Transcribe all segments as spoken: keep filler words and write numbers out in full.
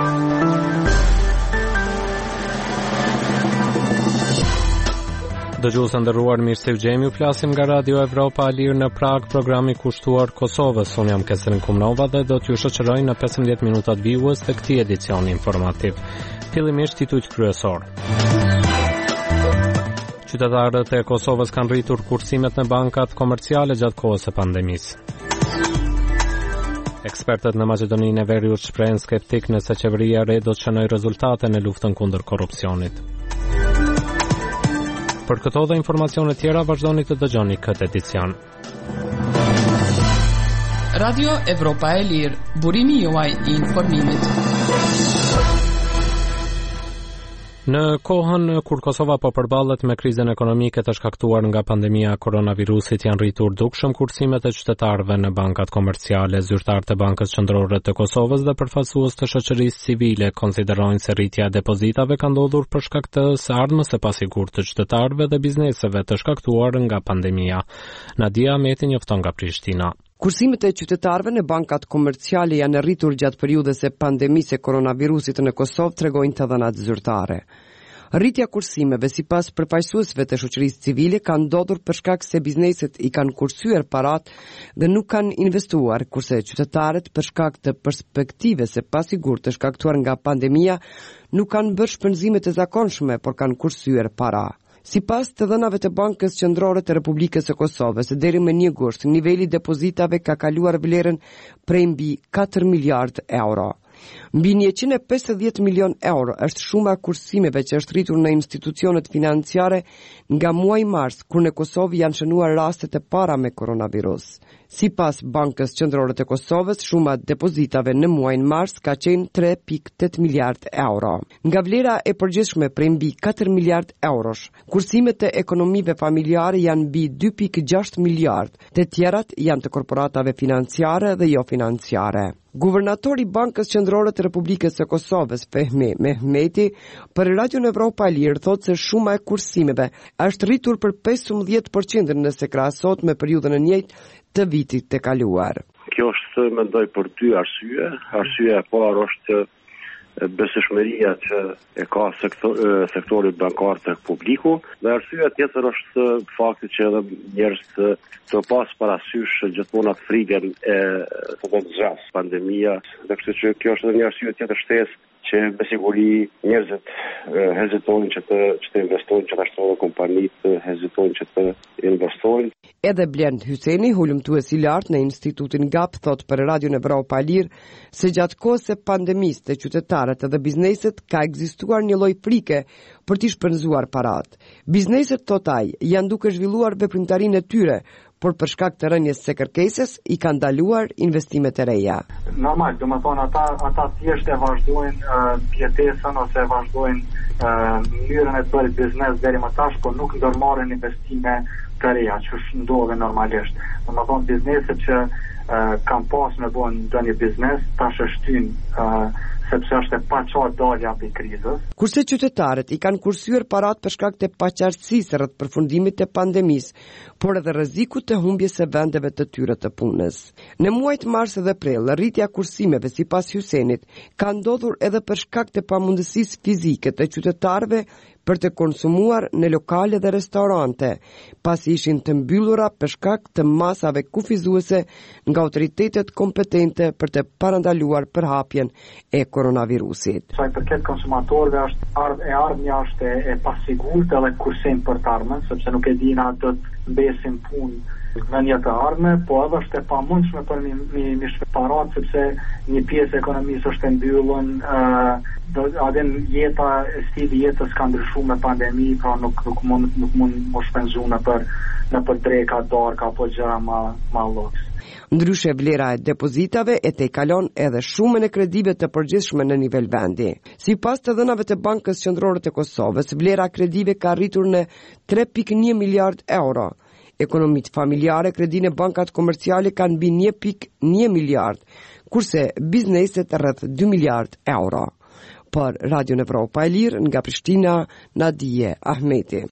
Dëgjuesë nderuar, mirë se u gjemi, u flasim nga Radio Evropa e Lirë në Prag, programi kushtuar Kosovës. Unë jam Kesrin Kumnova dhe do t'ju shoqëroj në pesëmbëdhjetë minutat vijues të këtij edicioni informativ. Fillimisht titujt kryesor. Qytetarët e Kosovës kanë rritur kursimet në bankat komerciale gjatë kohës së pandemisë. Ekspertët në Maqedoninë e Veriut shprehen skeptik nëse qeveria e re do të shënojë rezultate në luftën kundër korrupsionit. Për këto dhe informacione tjera vazhdoni të dëgjoni këtë edicion. Radio Evropa e Lirë, burimi juaj i informimit. Në kohën kur Kosova po përballet me krizën ekonomike të shkaktuar nga pandemia e koronavirusit, janë rritur dukshëm kursimet e qytetarëve në bankat komerciale. Zyrtarët e Bankës Qendrore të Kosovës dhe përfaqësues të shoqërisë civile konsiderojnë se rritja e depozitave ka ndodhur për shkak të së ardhmës së pasigurt të qytetarëve dhe bizneseve të shkaktuar nga pandemia. Nadia Ahmeti njofton nga Prishtina. Kursimet e qytetarëve në bankat komerciale janë rritur gjatë periudhës së pandemisë e koronavirusit në Kosovë, tregojnë të dhënat zyrtare. Rritja kursimeve sipas përfaqësuesve të shoqërisë civile ka ndodhur për shkak se bizneset i kanë kursyer parat dhe nuk kanë investuar, kurse qytetarët për shkak të perspektivës së pasigurt të shkaktuar nga pandemia nuk kanë bërë shpenzime të zakonshme, por kanë kursyer para. Sipas të dhënave të Bankës Qendrore të Republikës së Kosovës, deri më një gusht, niveli depozitave ka kaluar vlerën prej mbi katër miliardë euro. Mbi njëqind e pesëdhjetë milion euro është shuma e kursimeve që është rritur në institucionet financiare nga muaji mars, kur në Kosovë janë shënuar rastet e para me koronavirus. Sipas Bankës Qendrore të Kosovës, shuma e depozitave në muajin mars ka qenë tre pikë tetë miliardë euro. Nga vlera e përgjithshme prej mbi katër miliardë eurosh, kursimet e ekonomive familjare janë mbi dy pikë gjashtë miliardë, të tjerat janë të korporatave financiare dhe jo financiare. Guvernatori Bankës Qendrore të Republikës së Kosovës, Fehmi Mehmeti, për Radio Evropa e Lirë thotë se shuma e kursimeve është rritur për pesëmbëdhjetë përqind nëse krahasohet me periudhën e njëjtë të vitit të kaluar. Kjo është, mendoj, për dy arsye. Arsyeja e parë është besueshmëria që e ka sektor, sektori bankar tek publiku, dhe arsyeja tjetër është fakti që edhe njerëz të, të pas parasysh gjithmonë atë frikën e të zgjas pandemia, dhe kështu që kjo është edhe një arsye tjetër shtesë që me siguri njerëzit hezitojnë që të, që të investojnë, që të ashtojnë kompanitë hezitojnë që të investojnë. Edhe Blend Hyseni, hulumtues i lartë në Institutin G A P, thot për Radio Evropa e Lirë se gjatë kohës së pandemisë të qytetarët edhe bizneset ka ekzistuar një lloj frike për të shpenzuar parat. Bizneset, thot ai, janë duke zhvilluar veprimtarinë e tyre, por për shkak të rënjes së kërkesës i kanë ndaluar investimet e reja. Normal, do të thonë ata ata thjesht e vazhdojnë uh, pjetesën ose e vazhdojnë uh, mënyrën e të bërë biznes deri më tash, por nuk ndërmarrin investime të reja, që ndodhe normalisht. Do të thonë bizneset që uh, kanë pas me bën ndonjë biznes, tash e shtyn uh, sepse është e paqartë dalja për krizës. Kurse qytetarët i kanë kursyer parat për shkak të paqartësisë rreth përfundimit të pandemisë, por edhe rrezikut të humbjes së vendeve të tyre të punës. Në muajt mars dhe prill, rritja kursimeve sipas Hysenit ka ndodhur edhe për shkak të pamundësisë fizike të qytetarëve për të konsumuar në lokale dhe restorante, pasi ishin të mbyllura për shkak të masave kufizuese nga autoritetet kompetente për të parandaluar përhapjen e koronavirusit. Sa i përket konsumatorëve, është ardh e ardhmja është e, e pasigurt edhe kursim për të ardhmen, sepse nuk e dinë a do të mbesin punë në një të ardhme, po edhe është e pamundshme për mi, mi, mi shparat, sepse një pjesë e ekonomisë është e mbyllur, uh, adin jeta, stili jetës ka ndryshuar me pandemi, pra nuk nuk mund nuk mund të shpenzu në për në për dreka, darka apo gjëra më më luks. Ndryshe, vlera e depozitave e te kalon edhe shumën e kredive të përgjithshme në nivel vendi. Si pas të dhënave të Bankës Qendrore të Kosovës, vlera kredive ka rritur në tre pikë një miliard euro. Ekonomit familjare, kredinë e bankat komerciale kanë mbi një pikë një miliard, kurse bizneset rreth dy miliard euro. Për Radio Evropa e Lirë, nga Prishtina, Nadia Ahmeti.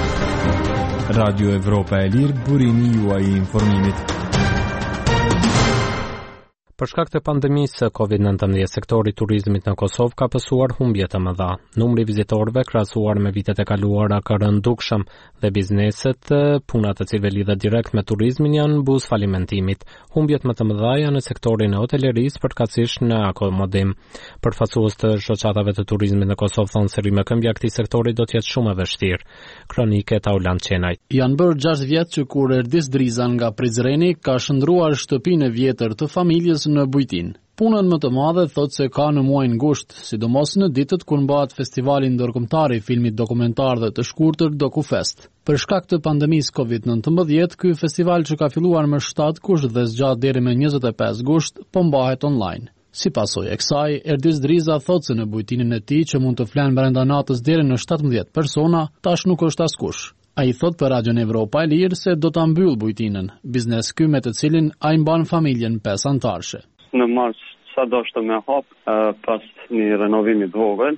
Radio Evropa e Lirë, burimi juaj i informimit. Për shkak të pandemisë së kovid nineteen, sektori i turizmit në Kosovë ka pësuar humbje të mëdha. Numri vizitorëve krahasuar me vitet e kaluara ka rënë dukshëm dhe bizneset, punat të cilëve lidhet direkt me turizmin janë buz falimentimit. Humbjet më të mëdha janë në sektorin e hotelerisë, përkatësisht në akomodim. Përfaqësues të shoqatave të turizmit në Kosovë thonë se rrimëkëmbja e këtij sektori do të jetë shumë e vështirë. Kronike Tauland Çenaj. Janë bërë gjashtë vjet që kur erdhi Driza nga Prizreni ka shndruar shtëpinë e vjetër të familjes në Bujtin. Punën më të madhe thotë se ka në muajin gusht, sidomos në ditët kur mbahet festivali ndërkombëtar i filmit dokumentar dhe të shkurtër DokuFest. Për shkak të pandemisë kovid nineteen, ky festival që ka filluar më shtatë gusht dhe zgjat deri më njëzet e pesë gusht, po mbahet online. Si pasojë e kësaj, Erdis Driza thotë se në bujtinin e tij që mund të flenë brenda natës deri në shtatëmbëdhjetë persona, tash nuk është askush. Ai thot për Radion Evropa e Lirë se do ta mbyll bujtinën, biznes ky me të cilin ai mban familjen pesë antarësh. Në mars sa doshte me hap pas një renovimi të vogël,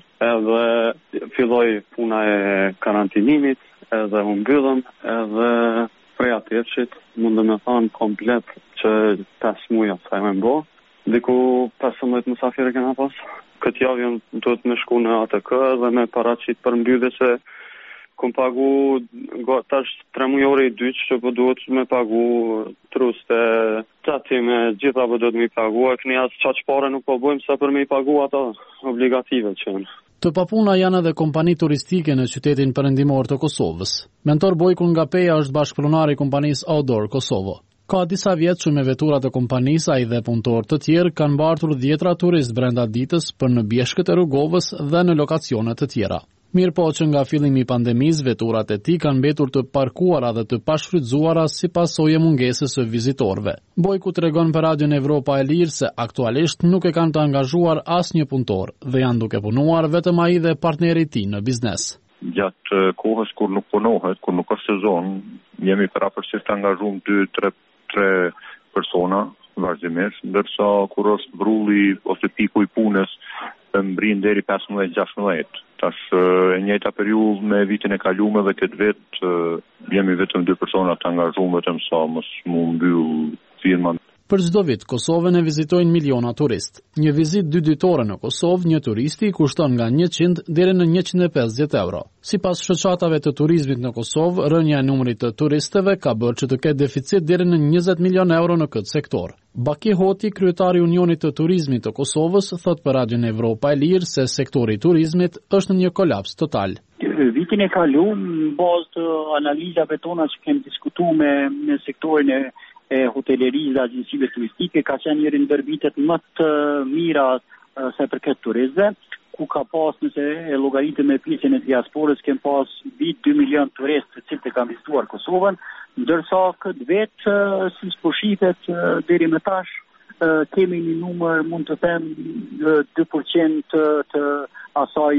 edhe filloi puna e karantinimit, edhe u mbyllëm, edhe prej atërshit mundem të them komplet që pesë muaj sa më bë. Diku pesëmbëdhjetë mysafirë kena pas. Këtë javë duhet me shku në A T K dhe me paraqit për mbyllje se kom pagu tash tre muaj ore i dytë që po duhet me pagu truste qati me gjitha po duhet me i pagu e këni asë qaq pare nuk po bojmë sa për me i pagu ata obligative që në. Të papuna janë edhe kompani turistike në qytetin perëndimor të Kosovës. Mentor Bojkun nga Peja është bashkëpronar i kompanisë Outdoor Kosovo. Ka disa vjet që me veturat e kompanisë ai dhe punëtorë të tjerë kanë mbartur dhjetra turist brenda ditës për në bjeshkët e Rrugovës dhe në lokacione të tjera. Mirë po që nga fillimi i pandemisë veturat e tij kanë mbetur të parkuara dhe të pashfrytzuara si pasojë mungesës së vizitorëve. Bojku tregon për Radion Evropa e Lirë se aktualisht nuk e kanë të angazhuar asnjë punëtor dhe janë duke punuar vetëm ai dhe partneri i tij në biznes. Gjatë kohës kur nuk punohet, kur nuk është sezon, jemi parapërsisht të angazhuar dy tre persona vazhdimisht, ndërsa kur është brulli ose piku i punës mbrin deri pesëmbëdhjetë gjashtëmbëdhjetë. Tash e njëjta periudhë me vitin e kaluar dhe këtë vit jemi vetëm dy persona të angazhuar vetëm sa mos mu mbyll firma. Për çdo vit Kosovën e vizitojnë miliona turist. Një vizitë dy ditore në Kosovë, një turisti kushton nga njëqind deri në njëqind e pesëdhjetë euro. Sipas shoqatave të turizmit në Kosovë, rënja e numrit të turistëve ka bërë që të ketë deficit deri në njëzet milion euro në këtë sektor. Baki Hoti, kryetari i Unionit të Turizmit të Kosovës, thot për Radion Evropa e Lirë se sektori i turizmit është në një kolaps total. Vitin e kaluar, në bazë të analizave tona që kemi diskutuar me, me sektorin e e hotelerisë dhe agjencive turistike, ka qenë njëri ndër vitet më të mira sa përket turizmeve, ku ka pas nëse e llogaritë me pjesën e diasporës, kem pas vit dy milion turistë të cilët e kanë vizituar Kosovën, ndërsa këtë vit si po shihet deri më tash kemi një numër mund të them dy përqind të, të asaj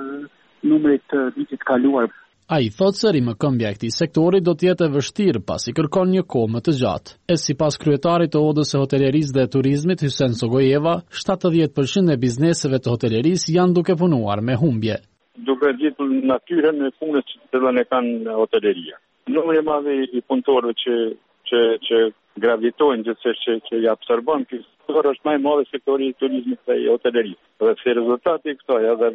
numrit të vitit kaluar. Ai thotë se rrimëkëmbja e këtij sektori do të jetë e vështirë pasi kërkon një kohë më të gjatë. E sipas kryetarit të Odës së Hotelerisë dhe Turizmit Hysen Sogojeva, shtatëdhjetë përqind e bizneseve të hotelerisë janë duke punuar me humbje. Duke gjetur natyrën e punës që të e kanë hoteleria. Numri i madh i punëtorëve që që që gravitojnë gjithsesi që, që i absorbon ky sektor është më i madh sektori i turizmit dhe i hotelerisë. Dhe si rezultati i kësaj edhe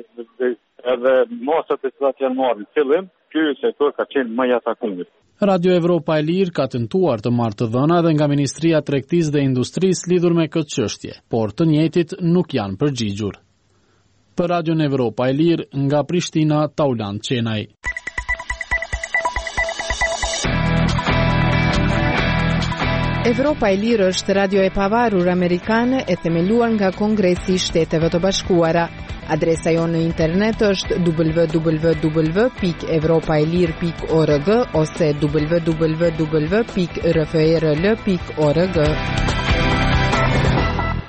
edhe masat e cilat janë marrë në fillim, ky sektor ka qenë më i atakuar. Radio Evropa e Lirë ka tentuar të marrë të dhëna edhe nga Ministria e Tregtisë dhe Industrisë lidhur me këtë çështje, por të njëjtit nuk janë përgjigjur. Për Radio Evropa e Lirë nga Prishtina, Tauland Çenaj. Evropa e Lirë është radio e pavarur amerikane e themeluar nga Kongresi i Shteteve të Bashkuara. Adresa jonë në internet është w w w pikë evropaelir pikë org ose w w w pikë r f r l pikë org.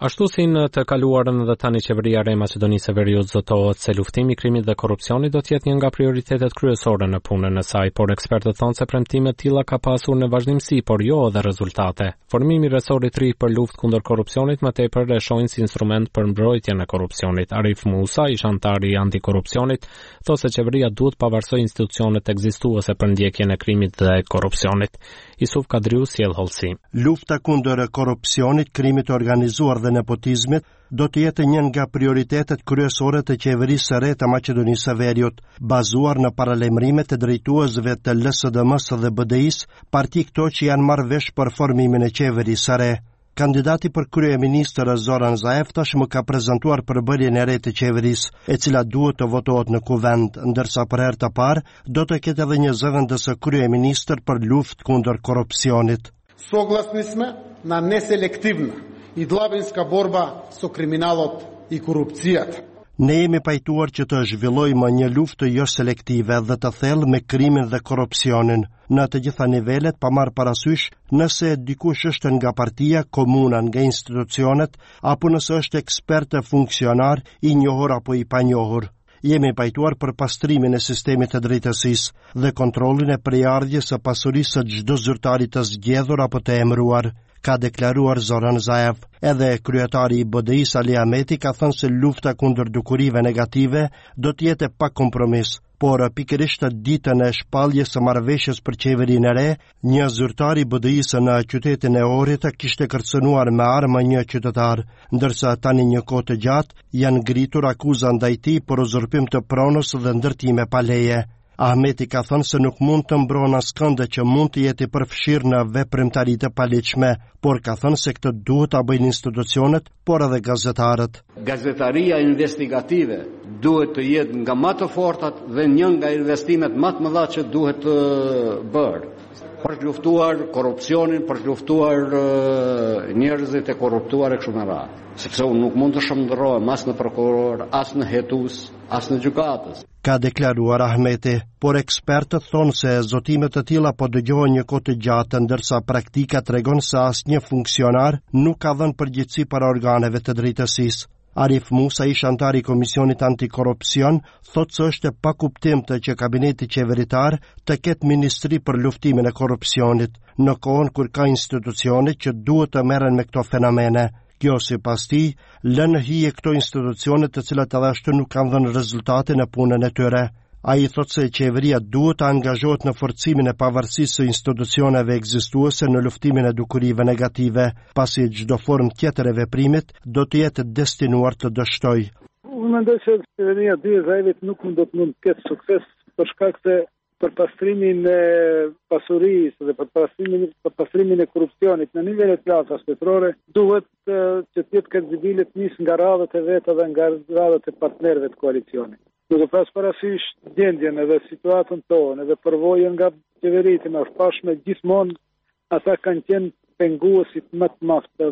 Ashtu si në të kaluarën dhe tani qeveria e Maqedonisë së Veriut zotohet se luftimi i krimit dhe korrupsionit do të jetë një nga prioritetet kryesore në punën e saj, por ekspertët thonë se premtime të tilla ka pasur në vazhdimsi, por jo edhe rezultate. Formimi i resortit ri për luftë kundër korrupsionit më tepër e shohin si instrument për mbrojtjen e korrupsionit. Arif Musa, ish antari i antikorrupsionit, thotë se qeveria duhet pavarësoj institucionet ekzistuese për ndjekjen e krimit dhe korrupsionit. Isuf Kadriu sjell hollësi. Lufta kundër korrupsionit, krimit të organizuar dhe nepotizmit do të jetë një nga prioritetet kryesore të qeverisë së re të Maqedonisë së Veriut, bazuar në paralajmërimet e drejtuesve të L S D M-s dhe B D I-s, parti këto që janë marrë vesh për formimin e qeverisë së re. Kandidati për kryeministër Zoran Zaev tashmë ka prezantuar përbërjen e re të qeverisë, e cila duhet të votohet në kuvend, ndërsa për herë të parë do të ketë edhe një zëvendës kryeministër për luftë kundër korrupsionit. Согласни сме на неселективна и длабинска борба со криминалот и корупцијата. Ne jemi pajtuar që të zhvillojmë një luftë jo selektive dhe të thellë me krimin dhe korrupsionin, në të gjitha nivelet, pa marrë parasysh nëse dikush është nga partia, komuna, nga institucionet, apo nëse është ekspert e funksionar, i njohur apo i panjohur. Jemi pajtuar për pastrimin e sistemit të drejtësisë dhe kontrollin e prejardhjes së pasurisë së çdo zyrtari të zgjedhur apo të emëruar, ka deklaruar Zoran Zaev. Edhe kryetari i B D I-s Ali Ahmeti ka thënë se lufta kundër dukurive negative do të jetë pa kompromis, por pikërisht ditën e shpalljes së marrëveshjes për qeverinë e re, një zyrtar i B D I-s në qytetin e Ohrit kishte kërcënuar me armë një qytetar, ndërsa tani një kohë të gjatë janë ngritur akuza ndaj tij për uzurpim të pronës dhe ndërtime pa leje. Ahmeti ka thënë se nuk mund të mbron askënd që mund të jetë i përfshirë në veprimtari të paligjshme, por ka thënë se këtë duhet ta bëjnë institucionet, por edhe gazetarët. Gazetaria investigative duhet të jetë nga më të fortat dhe një nga investimet më të mëdha që duhet të bërë për të luftuar korrupsionin, për të luftuar uh, njerëzit e korruptuar e kështu me radhë. Sepse unë nuk mund të shëndrohem as në prokuror, as në hetues, as në gjykatës. Ka deklaruar Ahmeti, por ekspertët thonë se zotimet të tilla po dëgjohen një kohë të gjatë, ndërsa praktika tregon se asnjë funksionar nuk ka dhënë përgjegjësi për organeve të drejtësisë. Arif Musa, ish antari i Komisionit Antikorrupsion, thotë se është pa kuptim të që kabineti qeveritar të ketë ministri për luftimin e korrupsionit, në kohën kur ka institucione që duhet të merren me këto fenomene. Kjo sipas tij lën hije këto institucione të cilat edhe ashtu nuk kanë dhënë rezultate në punën e tyre. Ai thotë se qeveria duhet të angazhohet në forcimin e pavarësisë së institucioneve ekzistuese në luftimin e dukurive negative, pasi çdo formë tjetër e veprimit do të jetë destinuar të dështojë. Unë mendoj se qeveria dy Zaevit nuk mund të ketë sukses për shkak se për pastrimin e pasurisë dhe për pastrimin, për pastrimin e korrupsionit në nivelet të larta shtetërore duhet që të jetë kredibilet nis nga radhët e veta dhe nga radhët e partnerëve të koalicionit. Duke pas parasysh gjendjen edhe situatën tonë edhe përvojën nga qeveritë më shpashme, gjithmonë ata kanë qenë penguesit më të madh të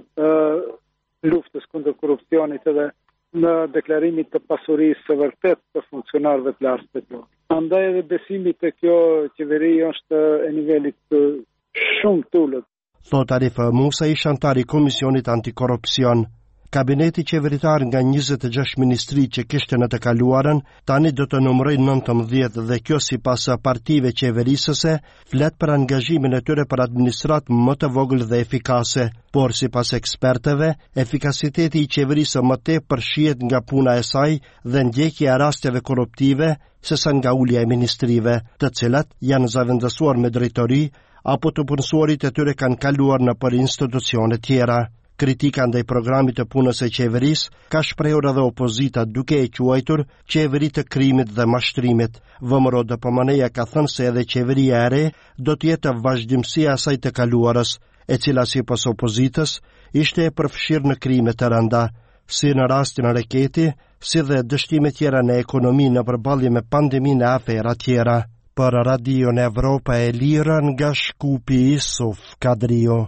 luftës kundër korrupsionit edhe në deklarimit të pasurisë së vërtet të funksionarëve të lartë shtetëror. Andaj edhe besimi te kjo qeveri është e nivelit shumë të ulët. Thot Arif Musa, ish antari i Komisionit Antikorrupsion. Kabineti qeveritar nga njëzet e gjashtë ministri që kishte në të kaluarën, tani do të numërojë nëntëmbëdhjetë dhe kjo sipas partive qeverisëse flet për angazhimin e tyre për administratë më të vogël dhe efikase, por sipas ekspertëve, efikasiteti i qeverisë më tepër shihet nga puna e saj dhe ndjekja e rasteve korruptive sesa nga ulja e ministrive, të cilat janë zavendësuar me drejtori apo të punësuarit e tyre kanë kaluar në për institucione tjera. Kritika ndaj programit të punës së qeverisë ka shprehur edhe opozita duke e quajtur qeveri të krimit dhe mashtrimit. V M R O D P M N-ja ka thënë se edhe qeveria e re do të jetë vazhdimësia e saj të kaluarës, e cila sipas opozitës ishte e përfshirë në krime të rënda, si në rastin e Reketi, si dhe dështime tjera në ekonomi në përballje me pandeminë e afera tjera. Për Radion Evropa e Lirë nga Shkupi, Isuf Kadrio.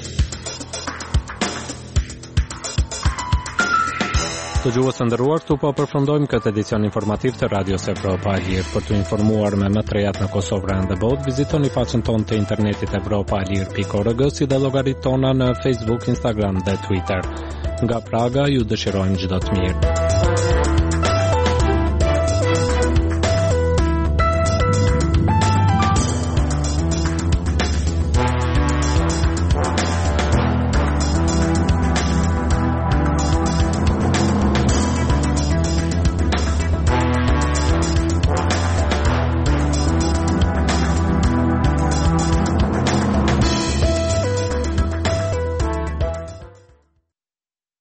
Të gjuhës të nderuar, këtu po përfundojmë këtë edicion informativ të Radios Evropa e Lirë. Për të informuar me më të rejat në Kosovë dhe në botë, vizitoni faqen tonë të internetit evropa e lirë pikë org, si dhe llogaritë tona në Facebook, Instagram dhe Twitter. Nga Praga ju dëshirojmë çdo të mirë.